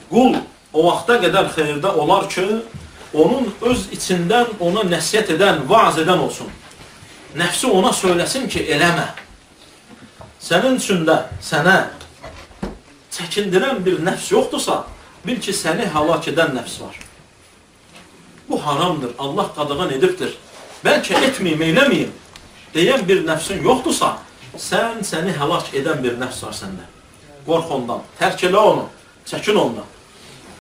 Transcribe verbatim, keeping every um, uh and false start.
qul o vaxta qədər xeyirdə olar ki, onun öz içindən ona nəsiyyət edən, vaaz edən olsun. Nəfsi ona söyləsin ki, eləmə. Sənin üçündə sənə çəkindirən bir nəfs yoxdursa, bil ki, səni həlak edən nəfs var. Bu haramdır, Allah qadağan edibdir. Bəlkə etməyim, eyləməyim deyən bir nəfsin yoxdursa, sən səni həlak edən bir nəfs var səndə. Qorx ondan, tərk elə onu, çəkin ondan.